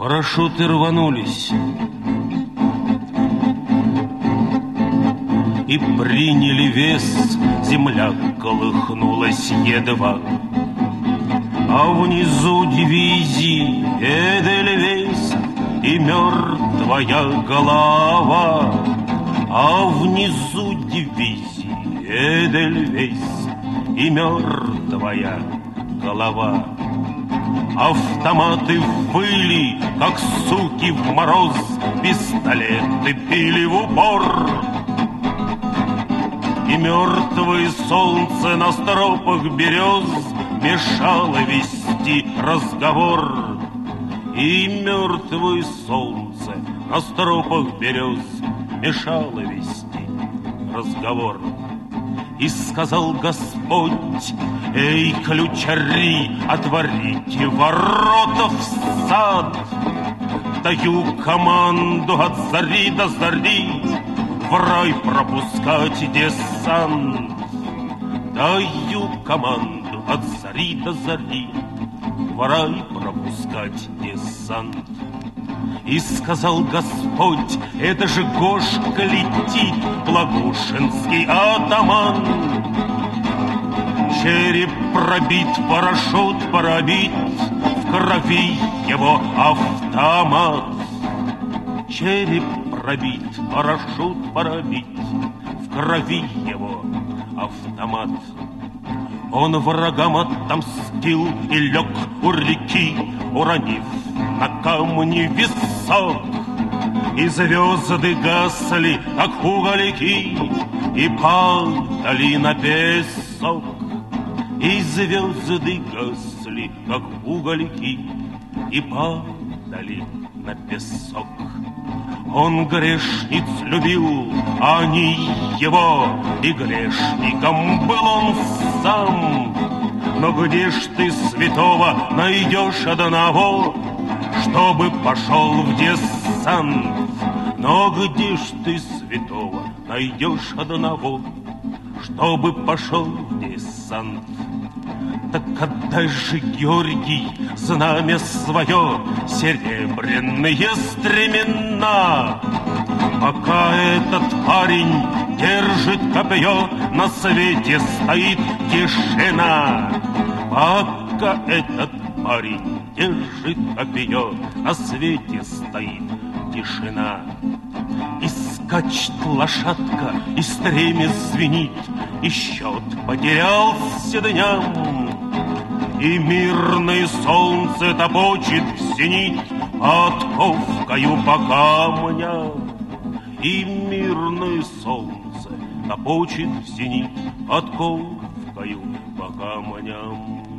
Парашюты рванулись и приняли вес. Земля колыхнулась едва, а внизу дивизии Эдельвейс и мертвая голова. А внизу дивизии Эдельвейс и мертвая голова. Автоматы выли, как суки в мороз, пистолеты били в упор. И мертвое солнце на стропах берез мешало вести разговор. И мертвое солнце на стропах берез мешало вести разговор. И сказал Господь: эй, ключари, отворите ворота в сад. Даю команду от зари до зари в рай пропускать десант. Даю команду от зари до зари в рай пропускать десант. И сказал Господь: это же Гошка летит, благушинский атаман. Череп пробит, парашют пробит, в крови его автомат. Череп пробит, парашют пробит, в крови его автомат. Он врагам отомстил и лег у реки, уронив на камни висок. И звезды гасли, как угольки, и падали на песок. И звезды гасли, как угольки, и падали на песок. Он грешниц любил, а они его, и грешником был он сам. Но где ж ты святого найдешь одного, чтобы пошел в десант? Но где ж ты святого найдешь одного, чтобы пошел в десант? Так отдай же, Георгий, знамя свое, серебряные стремена. Пока этот парень держит копье, на свете стоит тишина. Пока этот парень держит копье, на свете стоит тишина. И скачет лошадка, и стремя звенит, и счет потерялся дням. И мирное солнце топочет в зенит подковкою по камням. И мирное солнце топочет в зенит подковкою по камням.